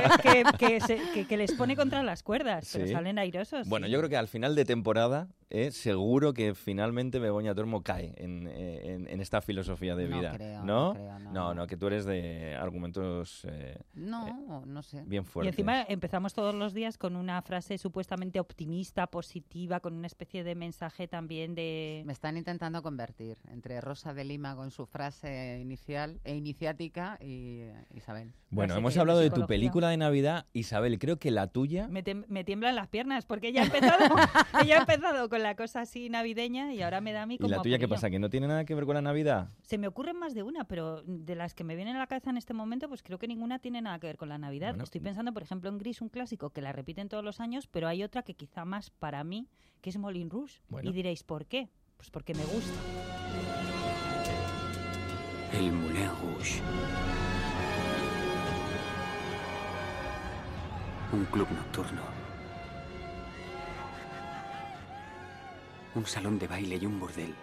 que les pone contra las cuerdas, pero Sí. salen airosos. Bueno, sí. yo creo que al final de temporada seguro que finalmente Begoña Tormo cae en esta filosofía de vida. No, que tú eres de argumentos no sé. bien Y fuertes. encima empezamos todos los días con una frase supuestamente optimista, positiva, con una especie de mensaje también de... Me están intentando convertir entre Rosa de Lima con su frase inicial e iniciática y Isabel. Bueno, Así hemos que hablado de tu psicología. película de Navidad, Isabel. Creo que la tuya... Me tiemblan las piernas porque ella ha empezado con la cosa así navideña y ahora me da a mí ¿Y como la tuya qué apurillo. pasa? ¿Que no tiene nada que ver con la Navidad? Se me ocurren más de una, pero de las que me vienen a la cabeza en este momento, pues creo que ninguna tiene nada que ver con la Navidad. Bueno. Estoy pensando, por ejemplo, en Gris, un clásico que la repiten todos los años, pero hay otra que quizá más para mí, que es Moulin Rouge. Bueno. Y diréis, ¿por qué? Pues porque me gusta. El Moulin Rouge. Un club nocturno. Un salón de baile y un burdel.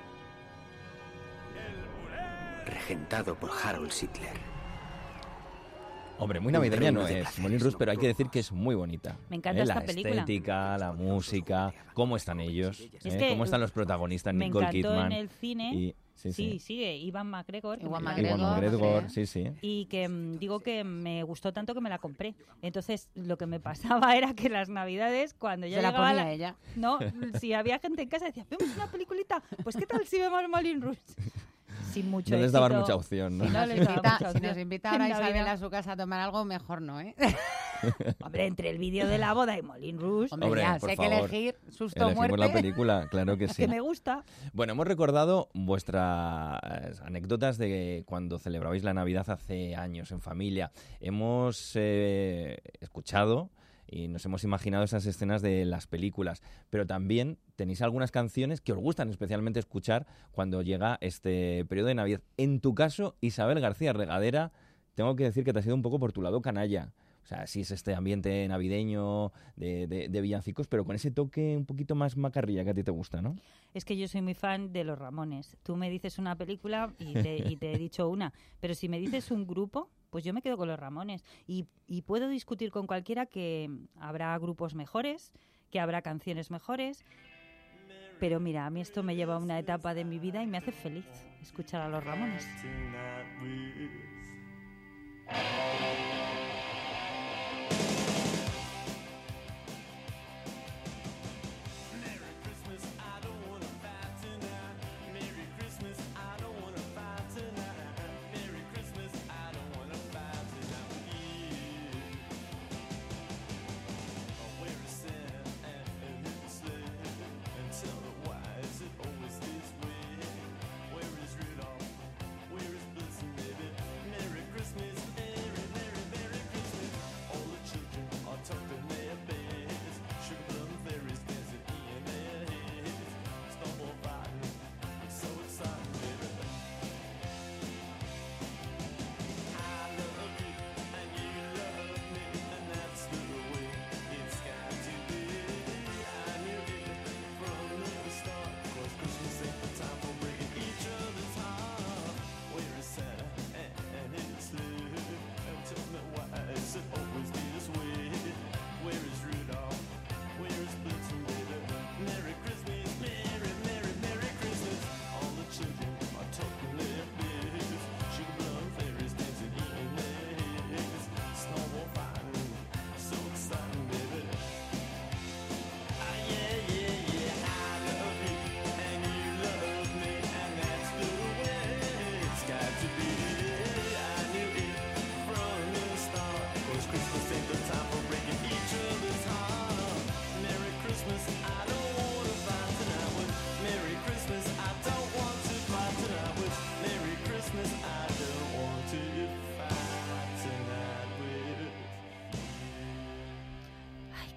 Regentado por Harold Sittler. Hombre, muy navideña no es placeres Moulin Rouge, pero hay que decir que es muy bonita. Me encanta esta la película. estética, la música, cómo están ellos, Es que cómo están los protagonistas, me Nicole encantó Kidman. en el cine. Y, sí. Sigue Ivan McGregor. Iwan McGregor, sí. Y que digo que me gustó tanto que me la compré. Entonces, lo que me pasaba era que las Navidades, cuando ya Se la llegaba ponía ella. No, si había gente en casa, decía, vemos una peliculita, pues ¿qué tal si vemos Moulin Rouge? Sin mucho No les éxito. daban mucha opción, ¿no? Sí, no les daba mucha Si opción. nos invita ahora En Isabel Navidad. a su casa a tomar algo, mejor no, ¿eh? Hombre, entre el vídeo de la boda y Moulin Rouge, Hombre, ya, si por hay favor, que elegir susto o elegimos muerte. la película, claro que sí. que me gusta. Bueno, hemos recordado vuestras anécdotas de cuando celebrabais la Navidad hace años en familia. Hemos escuchado y nos hemos imaginado esas escenas de las películas, pero también tenéis algunas canciones que os gustan especialmente escuchar cuando llega este periodo de Navidad. En tu caso, Isabel García Regadera, tengo que decir que te has ido un poco por tu lado canalla. O sea, sí es este ambiente navideño de villancicos, pero con ese toque un poquito más macarrilla que a ti te gusta, ¿no? Es que yo soy muy fan de los Ramones. Tú me dices una película y te he dicho una, pero si me dices un grupo, pues yo me quedo con los Ramones. Y puedo discutir con cualquiera que habrá grupos mejores, que habrá canciones mejores, pero mira, a mí esto me lleva a una etapa de mi vida y me hace feliz escuchar a los Ramones.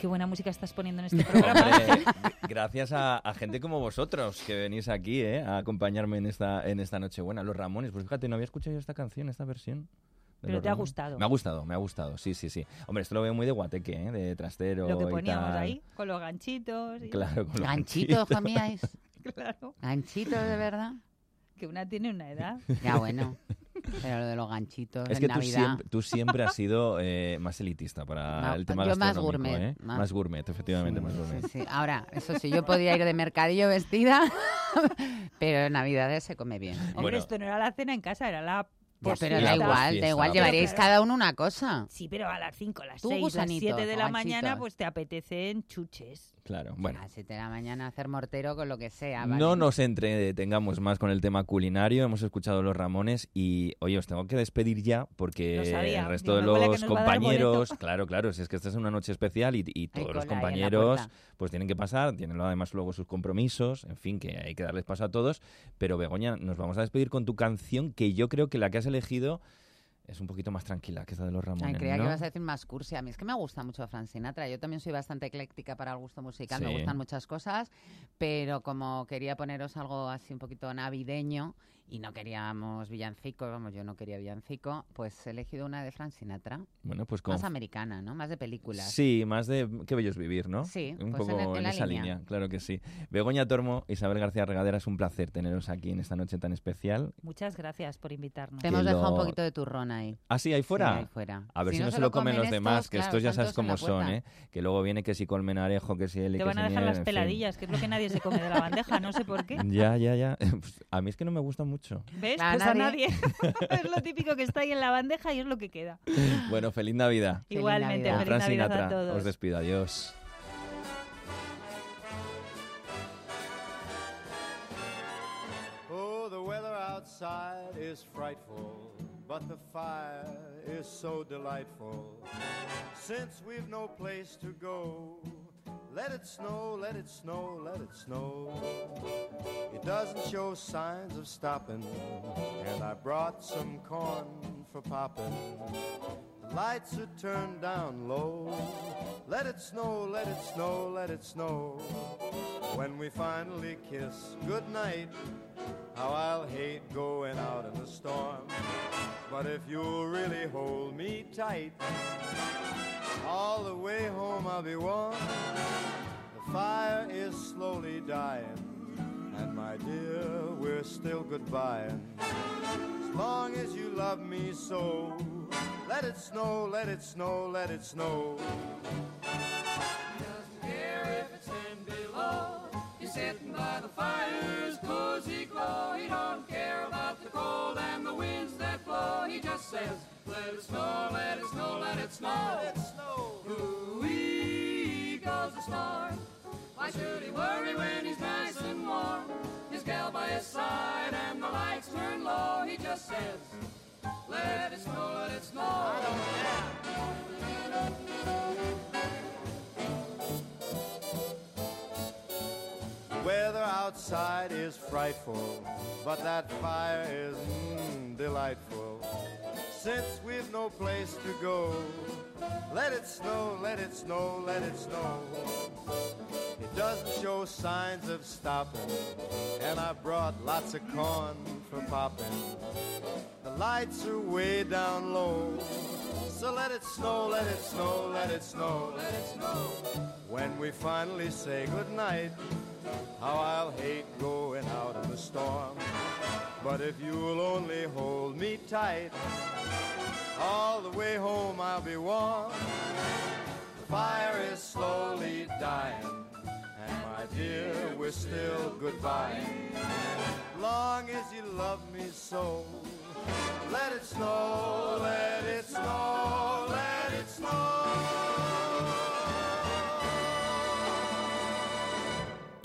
Qué buena música estás poniendo en este programa. Hombre, gracias a gente como vosotros que venís aquí a acompañarme en esta Nochebuena. Los Ramones, pues fíjate, no había escuchado yo esta canción, esta versión. Pero te ha gustado. Me ha gustado, sí. Hombre, esto lo veo muy de guateque, de trastero. Lo que poníamos y tal. ahí, con los ganchitos. Claro, con los ganchitos. ¿Comíais? Claro. ¿Ganchitos de verdad? Que una tiene una edad. Ya, bueno. Pero lo de los ganchitos es en que Navidad... tú siempre has sido más elitista para el tema gastronómico. Más gourmet. Más gourmet, efectivamente, más gourmet. Sí. Ahora, eso sí, yo podía ir de mercadillo vestida, pero en Navidades se come bien. Hombre, esto no era la cena en casa, era la... Ya, pero da igual, llevaríais cada uno una cosa. Sí, pero a las 5, las 6, las 7 de la mañana, pues te apetecen chuches. Claro, bueno. A las 7 de la mañana hacer mortero con lo que sea. ¿Vale? No nos entretengamos más con el tema culinario. Hemos escuchado Los Ramones y, oye, os tengo que despedir ya porque el resto de los compañeros... Claro, si es que esta es una noche especial y todos los compañeros pues tienen que pasar, tienen además luego sus compromisos, en fin, que hay que darles paso a todos. Pero, Begoña, nos vamos a despedir con tu canción, que yo creo que la que has elegido es un poquito más tranquila que esta de Los Ramones. Creía ¿no? que ibas a decir más cursi. A mí es que me gusta mucho Frank Sinatra. Yo también soy bastante ecléctica para el gusto musical. Sí. Me gustan muchas cosas, pero como quería poneros algo así un poquito navideño y no queríamos villancico, yo no quería villancico, pues he elegido una de Frank Sinatra. Bueno, pues más americana, ¿no? Más de películas. Sí, más de Qué bello es vivir, ¿no? Sí, un pues poco en esa línea, claro que sí. Begoña Tormo, Isabel García Regadera, es un placer teneros aquí en esta noche tan especial. Muchas gracias por invitarnos. Te hemos dejado un poquito de turrón ahí. ¿Ah, sí? ¿Ahí fuera? Sí, ahí fuera. A ver si no no se lo comen los demás, que claro, estos ya sabes cómo en la son, puerta. Que luego viene que si colmenarejo, que si él y Te que van a si dejar miel, las en fin. peladillas, que es lo que nadie se come de la bandeja, no sé por qué. Ya. Pues a mí es que no me gusta mucho. ¿Ves? Pues a nadie. Es lo típico que está ahí en la bandeja y es lo que queda. Bueno, feliz Navidad. Igualmente, Con feliz Frank Navidad Sinatra, a todos. os despido, adiós. Oh, the weather outside is frightful, but the fire is so delightful. Since we've no place to go, let it snow, let it snow, let it snow. It doesn't show signs of stopping, and I brought some corn for popping. The lights are turned down low. Let it snow, let it snow, let it snow. When we finally kiss goodnight, how I'll hate going out in the storm. But if you'll really hold me tight, all the way home I'll be warm. The fire is slowly dying, and my dear, we're still goodbying. As long as you love me so, let it snow, let it snow, let it snow. He doesn't care if it's 10 below. He's sitting by the fire's cozy glow. He don't care about the cold and the winds that blow. He just says, let it snow, let it snow, let it snow. Let it snow. Ooh-wee goes the storm. Why should he worry when he's nice and warm? His gal by his side and the lights turn low. He just says, let it snow, let it snow. I don't care. The weather outside is frightful, but that fire is delightful. Since we've no place to go, let it snow, let it snow, let it snow. It doesn't show signs of stopping, and I brought lots of corn for popping. The lights are way down low, so let it snow, let it snow, let it snow, let it snow. When we finally say goodnight, how I'll hate going out in the storm. But if you'll only hold me tight, all the way home I'll be warm. The fire is slowly dying, and my dear, we're still goodbye. Long as you love me so, let it snow, let it snow, let it snow.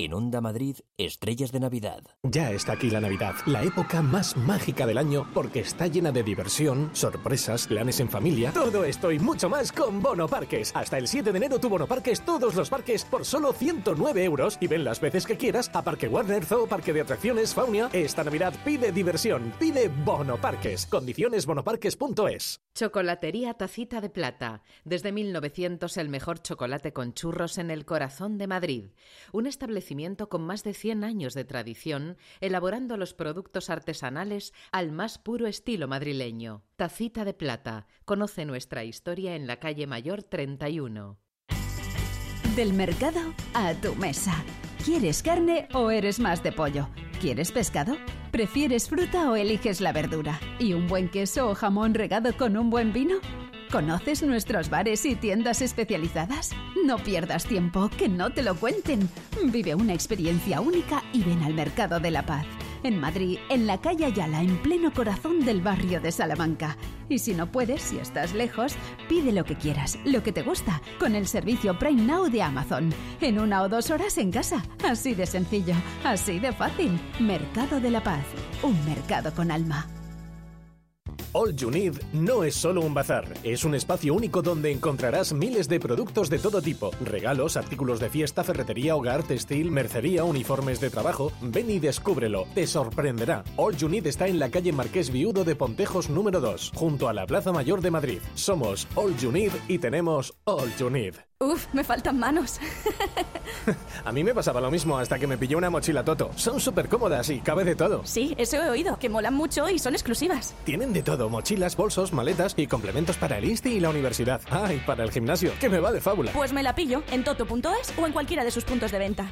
En Onda Madrid, Estrellas de Navidad. Ya está aquí la Navidad, la época más mágica del año porque está llena de diversión, sorpresas, planes en familia, todo esto y mucho más con Bono Parques. Hasta el 7 de enero tu Bono Parques, todos los parques por solo 109 euros y ven las veces que quieras a Parque Warner, Zoo, Parque de Atracciones, Faunia. Esta Navidad pide diversión, pide Bono Parques. Condiciones bonoparques.es. Chocolatería Tacita de Plata. Desde 1900 el mejor chocolate con churros en el corazón de Madrid. Un establecimiento con más de 100 años de tradición, elaborando los productos artesanales al más puro estilo madrileño. Tacita de Plata. Conoce nuestra historia en la calle Mayor 31. Del mercado a tu mesa. ¿Quieres carne o eres más de pollo? ¿Quieres pescado? ¿Prefieres fruta o eliges la verdura? ¿Y un buen queso o jamón regado con un buen vino? ¿Conoces nuestros bares y tiendas especializadas? No pierdas tiempo, que no te lo cuenten. Vive una experiencia única y ven al Mercado de la Paz. En Madrid, en la calle Ayala, en pleno corazón del barrio de Salamanca. Y si no puedes, si estás lejos, pide lo que quieras, lo que te gusta, con el servicio Prime Now de Amazon. En 1 o 2 horas en casa. Así de sencillo, así de fácil. Mercado de la Paz. Un mercado con alma. All You Need no es solo un bazar, es un espacio único donde encontrarás miles de productos de todo tipo, regalos, artículos de fiesta, ferretería, hogar, textil, mercería, uniformes de trabajo. Ven y descúbrelo, te sorprenderá. All You Need está en la calle Marqués Viudo de Pontejos número 2, junto a la Plaza Mayor de Madrid. Somos All You Need y tenemos All You Need. Uf, me faltan manos. A mí me pasaba lo mismo hasta que me pillé una mochila Toto. Son súper cómodas y cabe de todo. Sí, eso he oído, que molan mucho y son exclusivas. Tienen de todo, mochilas, bolsos, maletas y complementos para el insti y la universidad. Ah, y para el gimnasio, que me va de fábula. Pues me la pillo en toto.es o en cualquiera de sus puntos de venta.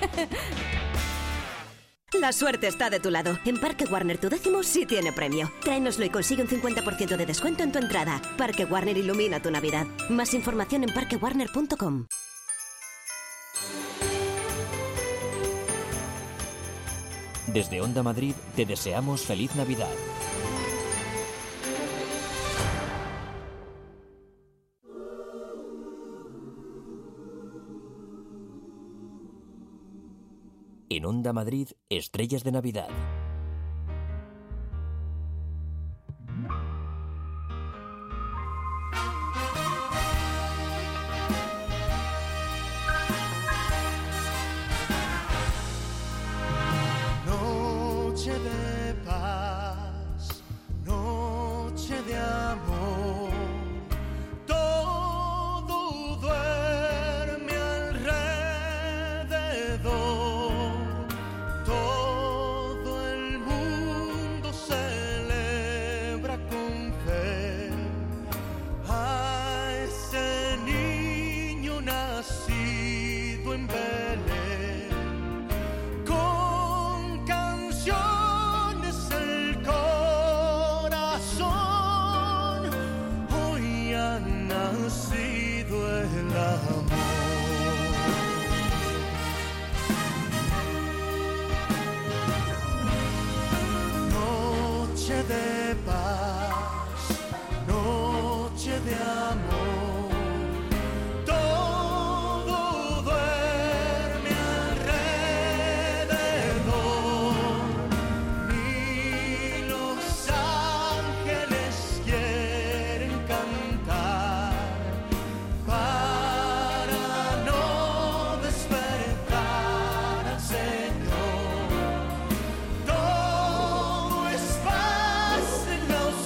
La suerte está de tu lado. En Parque Warner tu 10º sí tiene premio. Tráenoslo y consigue un 50% de descuento en tu entrada. Parque Warner ilumina tu Navidad. Más información en parquewarner.com. Desde Onda Madrid te deseamos feliz Navidad. En Onda Madrid, Estrellas de Navidad. Noche de paz, noche de amor, todo duerme alrededor, todo el mundo celebra con fe a ese niño nacido en Belén. De paz, noche de amor, todo duerme alrededor, ni los ángeles quieren cantar para no despertar al Señor. Todo es paz en la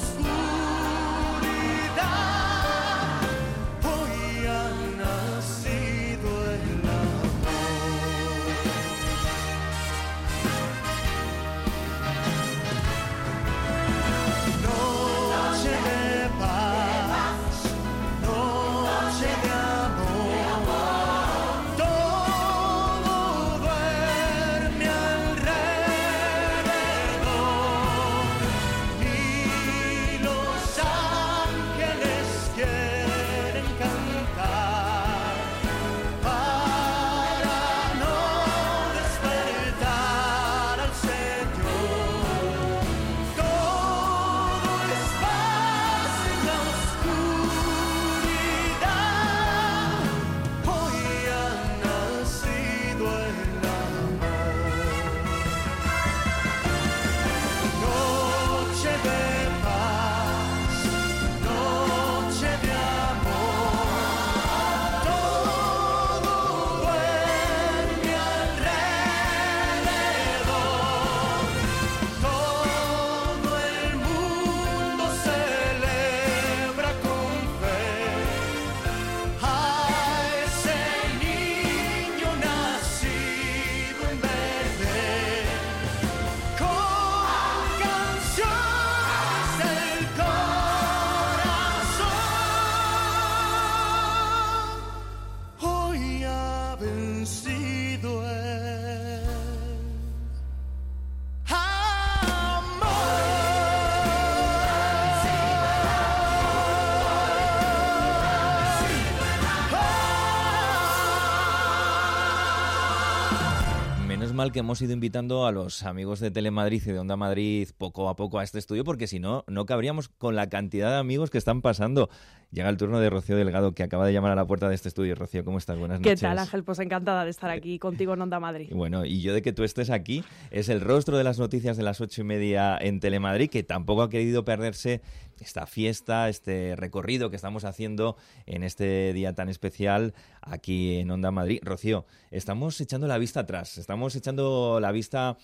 menos mal que hemos ido invitando a los amigos de Telemadrid y de Onda Madrid poco a poco a este estudio, porque si no, no cabríamos con la cantidad de amigos que están pasando. Llega el turno de Rocío Delgado, que acaba de llamar a la puerta de este estudio. Rocío, ¿cómo estás? Buenas noches. ¿Qué tal, Ángel? Pues encantada de estar aquí contigo en Onda Madrid. Y bueno, y yo de que tú estés aquí, es el rostro de las noticias de las 8:30 en Telemadrid, que tampoco ha querido perderse esta fiesta, este recorrido que estamos haciendo en este día tan especial aquí en Onda Madrid. Rocío, estamos echando la vista atrás, estamos echando la vista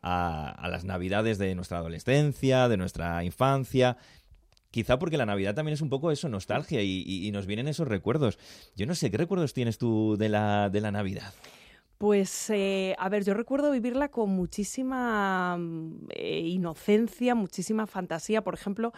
a las Navidades de nuestra adolescencia, de nuestra infancia. Quizá porque la Navidad también es un poco eso, nostalgia, y nos vienen esos recuerdos. Yo no sé, ¿qué recuerdos tienes tú de la Navidad? Pues, a ver, yo recuerdo vivirla con muchísima inocencia, muchísima fantasía. Por ejemplo,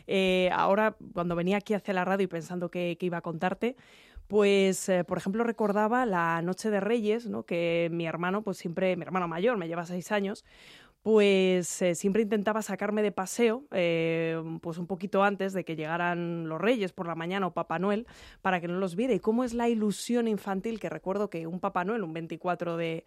ahora cuando venía aquí hacia la radio y pensando que iba a contarte, pues, por ejemplo, recordaba la Noche de Reyes, ¿no? Que mi hermano, pues siempre, mi hermano mayor, me lleva 6 años, pues siempre intentaba sacarme de paseo, pues un poquito antes de que llegaran los Reyes por la mañana o Papá Noel, para que no los viera. Y cómo es la ilusión infantil, que recuerdo que un Papá Noel, un 24 de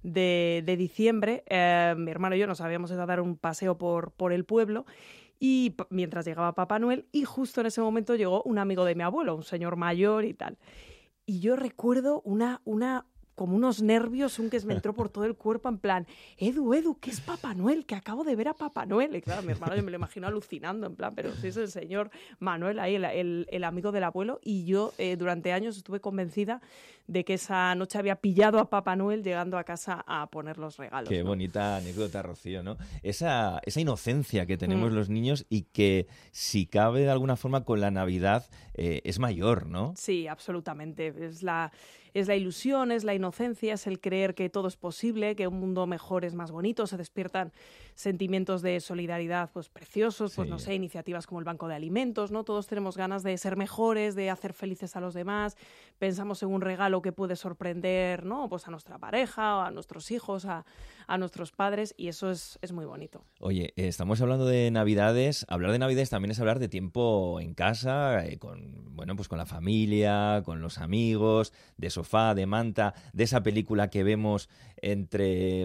diciembre, mi hermano y yo nos habíamos ido a dar un paseo por el pueblo, y mientras llegaba Papá Noel, y justo en ese momento llegó un amigo de mi abuelo, un señor mayor y tal. Y yo recuerdo como unos nervios, un que me entró por todo el cuerpo, en plan, Edu, ¿qué es Papá Noel? Que acabo de ver a Papá Noel. Y claro, mi hermano, yo me lo imagino alucinando, en plan, pero si es el señor Manuel ahí, el amigo del abuelo, y yo durante años estuve convencida de que esa noche había pillado a Papá Noel llegando a casa a poner los regalos. Qué bonita anécdota, Rocío, ¿no? Esa inocencia que tenemos los niños, y que, si cabe de alguna forma, con la Navidad es mayor, ¿no? Sí, absolutamente. Es la ilusión, es la inocencia, es el creer que todo es posible, que un mundo mejor es más bonito. Se despiertan sentimientos de solidaridad, pues preciosos, pues no sé, iniciativas como el Banco de Alimentos, ¿no? Todos tenemos ganas de ser mejores, de hacer felices a los demás. Pensamos en un regalo que puede sorprender, ¿no? Pues a nuestra pareja, a nuestros hijos, a nuestros padres, y eso es muy bonito. Oye, estamos hablando de Navidades. Hablar de Navidades también es hablar de tiempo en casa, con la familia, con los amigos, de sofá, de manta, de esa película que vemos entre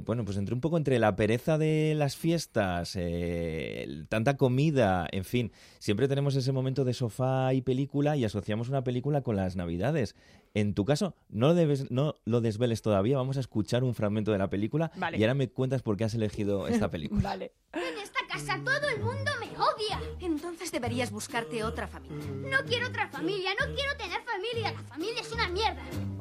la pereza de las fiestas, tanta comida, en fin, siempre tenemos ese momento de sofá y película, y asociamos una película con las Navidades. En tu caso, no lo desveles todavía, vamos a escuchar un fragmento de la película, vale. Y ahora me cuentas por qué has elegido esta película. Vale. En esta casa todo el mundo me odia. Entonces deberías buscarte otra familia. No quiero otra familia, no quiero tener familia. La familia es una mierda.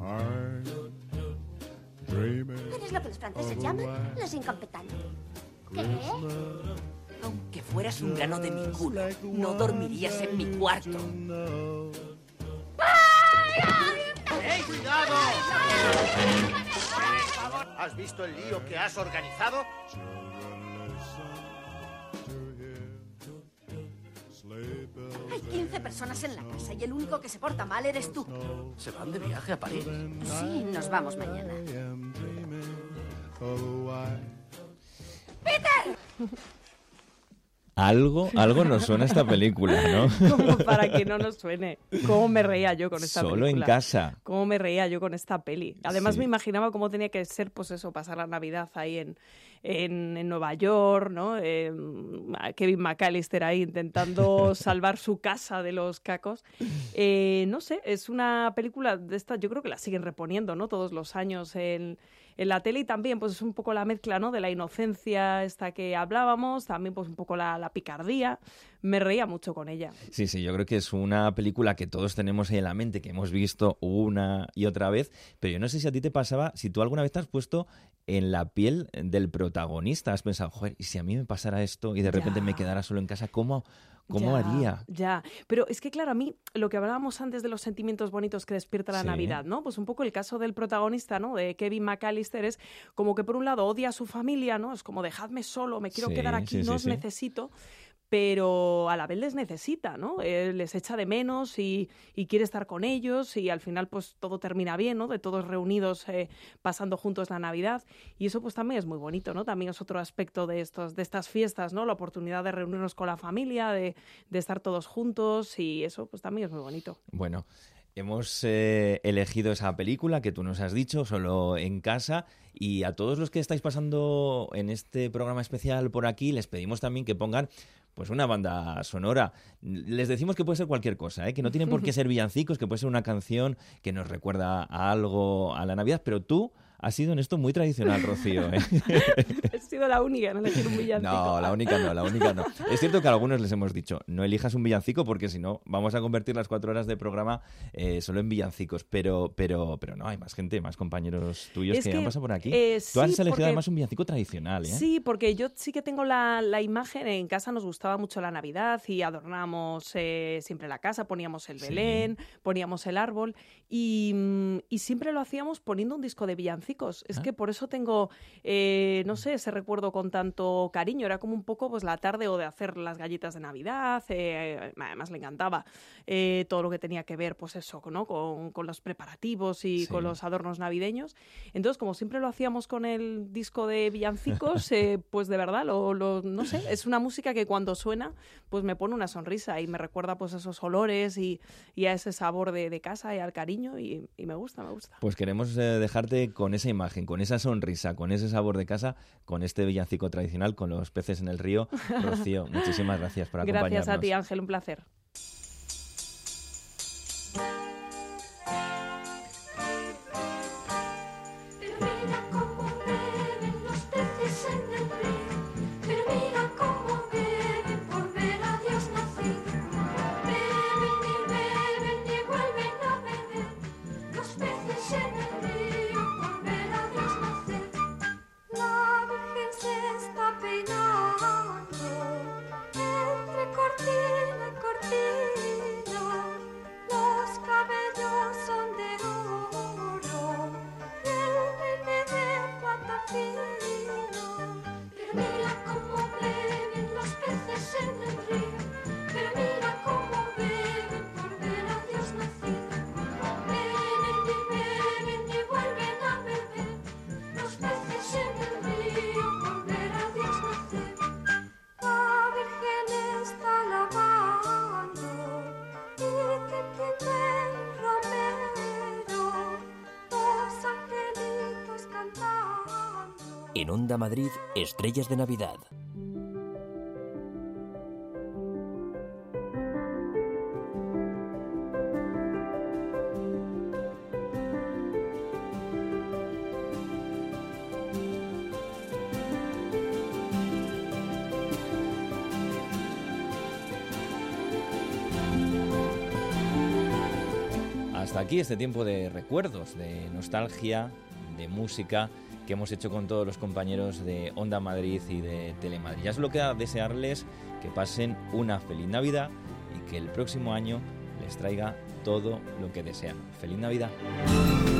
¿Eres lo que los franceses llaman los incompetentes? ¿Qué? Aunque fueras un grano de mi culo, no dormirías en mi cuarto. ¡Ey, cuidado! ¿Has visto el lío que has organizado? Hay 15 personas en la casa y el único que se porta mal eres tú. ¿Se van de viaje a París? Sí, nos vamos mañana. ¡Peter! Algo nos suena esta película, ¿no? Como para que no nos suene. ¿Cómo me reía yo con esta película? Solo en casa. ¿Cómo me reía yo con esta peli? Además, sí. Me imaginaba cómo tenía que ser, pues eso, pasar la Navidad ahí en Nueva York, ¿no? Kevin McAllister ahí intentando salvar su casa de los cacos. No sé, es una película de esta, yo creo que la siguen reponiendo, ¿no? Todos los años en la tele, y también pues es un poco la mezcla, ¿no? De la inocencia esta que hablábamos, también pues un poco la picardía. Me reía mucho con ella. Sí, yo creo que es una película que todos tenemos en la mente, que hemos visto una y otra vez, pero yo no sé si a ti te pasaba, si tú alguna vez te has puesto en la piel del protagonista, has pensado, joder, ¿y si a mí me pasara esto y de repente me quedara solo en casa, cómo haría? Ya, pero es que claro, a mí lo que hablábamos antes de los sentimientos bonitos que despierta la Navidad, ¿no? Pues un poco el caso del protagonista, ¿no? De Kevin McAllister, es como que por un lado odia a su familia, ¿no? Es como dejadme solo, me quiero quedar aquí, no os necesito. Pero a la vez les necesita, ¿no? Les echa de menos y quiere estar con ellos, y al final pues todo termina bien, ¿no? De todos reunidos pasando juntos la Navidad, y eso pues también es muy bonito, ¿no? También es otro aspecto de estas fiestas, ¿no? La oportunidad de reunirnos con la familia, de estar todos juntos, y eso pues también es muy bonito. Bueno, Hemos elegido esa película que tú nos has dicho, Solo en casa, y a todos los que estáis pasando en este programa especial por aquí les pedimos también que pongan pues una banda sonora. Les decimos que puede ser cualquier cosa, que no tienen por qué ser villancicos, que puede ser una canción que nos recuerda a algo, a la Navidad, pero tú has sido en esto muy tradicional, Rocío. He sido la única en elegir un villancico. No, la única no. Es cierto que a algunos les hemos dicho, no elijas un villancico porque si no vamos a convertir las 4 horas de programa solo en villancicos, pero no, hay más gente, más compañeros tuyos que han pasado por aquí. Tú has elegido además un villancico tradicional, ¿eh? Sí, porque yo sí que tengo la imagen, en casa nos gustaba mucho la Navidad y adornábamos siempre la casa, poníamos el Belén, poníamos el árbol y siempre lo hacíamos poniendo un disco de villancicos. Es que por eso tengo, no sé, ese recuerdo con tanto cariño. Era como un poco pues la tarde o de hacer las galletas de Navidad. Además le encantaba todo lo que tenía que ver, pues eso, ¿no? Con los preparativos y con los adornos navideños. Entonces, como siempre lo hacíamos con el disco de villancicos, pues de verdad, no sé, es una música que cuando suena, pues me pone una sonrisa y me recuerda pues esos olores y a ese sabor de casa y al cariño y me gusta. Pues queremos dejarte con esa imagen, con esa sonrisa, con ese sabor de casa, con este villancico tradicional, con los peces en el río. Rocío, muchísimas gracias por acompañarnos. Gracias a ti, Ángel, un placer. En Onda Madrid, Estrellas de Navidad. Hasta aquí este tiempo de recuerdos, de nostalgia, de música que hemos hecho con todos los compañeros de Onda Madrid y de Telemadrid. Ya solo queda desearles que pasen una feliz Navidad y que el próximo año les traiga todo lo que desean. ¡Feliz Navidad!